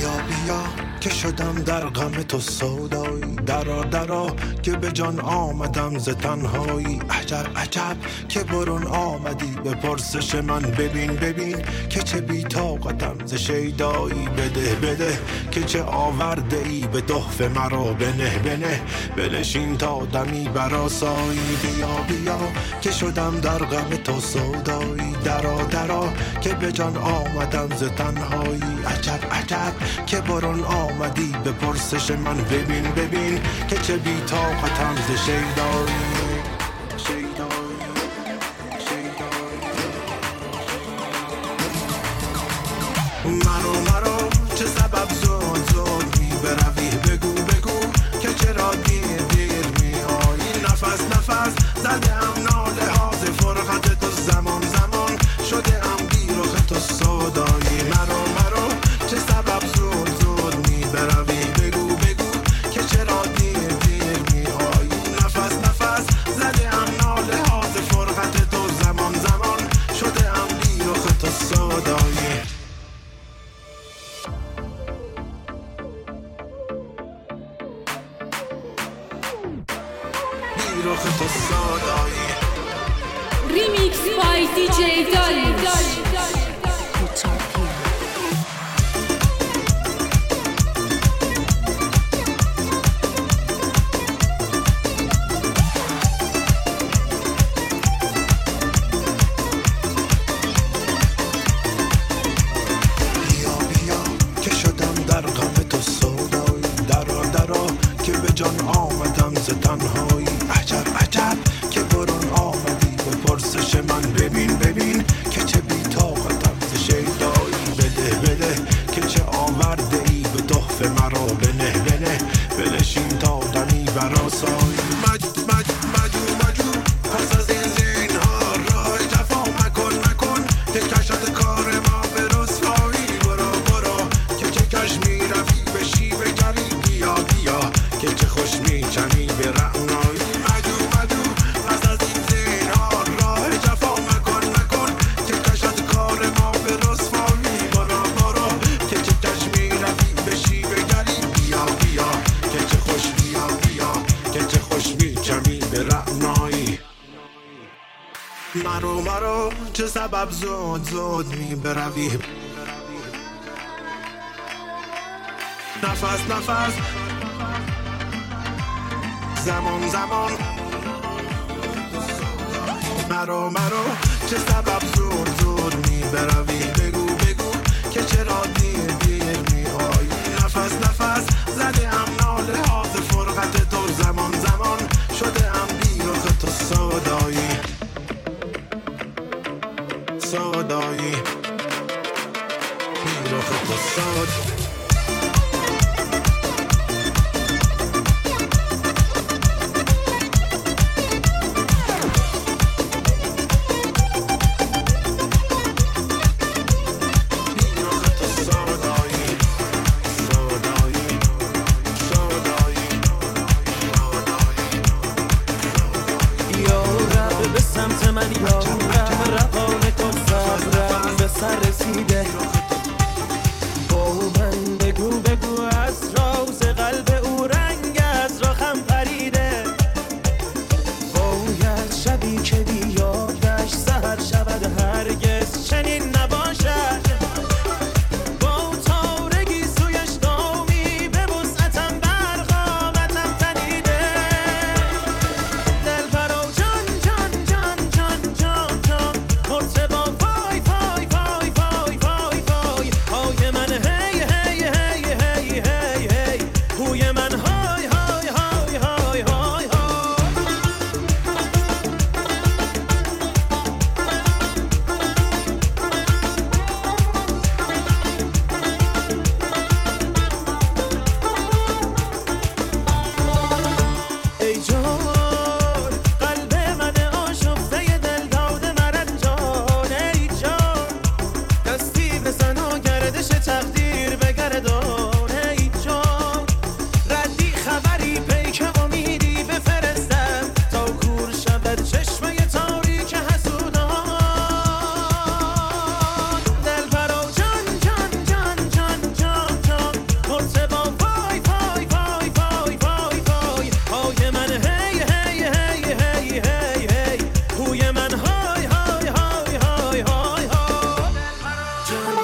بیا که شدم در غم تو سودایی، درا درا که به جان آمدم ز تنهایی. عجب عجب که برون آمدی به پرسش من، ببین ببین که چه بی طاقتم ز شیدایی. بده بده که چه آورده ای به تحفه مرا، بنه بنه بنشین تا دمی برآسایی. بیا بیا که شدم در غم تو سودایی، درا درا که به جان آمدم ز تنهایی. عجب عجب که برون آمدی به پرسش من، ببین ببین که چه بی طاقتم ز شیدایی. مرو چه سبب زود می بروی، بگو بگو که چرا دیر می آیی. نفس زده ام ناله ها ز فرقت تو، زمان شده ام بی رخ تو سودایی. مرو چه سبب زود می بروی، بگو که چرا دیر می آیی. نفس زده ام ناله ها ز فرقت تو، زمان شده ام بی رخ تو سودایی. Remix by DJ Darius. بیا که شدم در غم تو سودایی، درا که به جان آمدم ز تنهایی. عجب عجب که برون آمدی به پرسش من، ببین که چه بی طاقتم ز شیدایی. بده که چه آورده ای به تحفه مرا، بنه بنشین تا دمی برآسایی. مجو پس از این زینهار راه جفا مکن که کشد کار ما به رسوایی. برو که چه کش می روی به شیب گری، بیا که چه خوش می چمی به رعنایی. مجو پس از این زینهار راه جفا مکن که کشد کار ما به رسوایی. برو که چه کش می روی به شیب گری، بیا که چه خوش که چه خوش می چمی به رعنایی. مرو چه سبب زود می بروی، نفس زمان مرو چه سبب زود می بروی، بگو که چرا دیر می آیی. نفس زده ام ناله ها ز فرقت تو، زمان شده ام بی رخ تو سودایی. بی رخ تو سودایی. رسیده با من بگو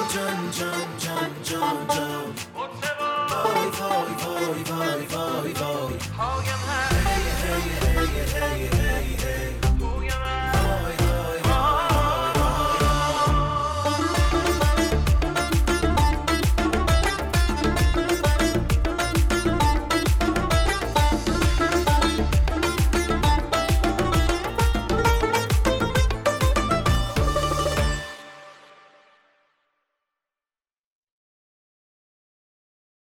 جان جان جان جان جان وای وای وای وای وای وای هایم هی هی هی هی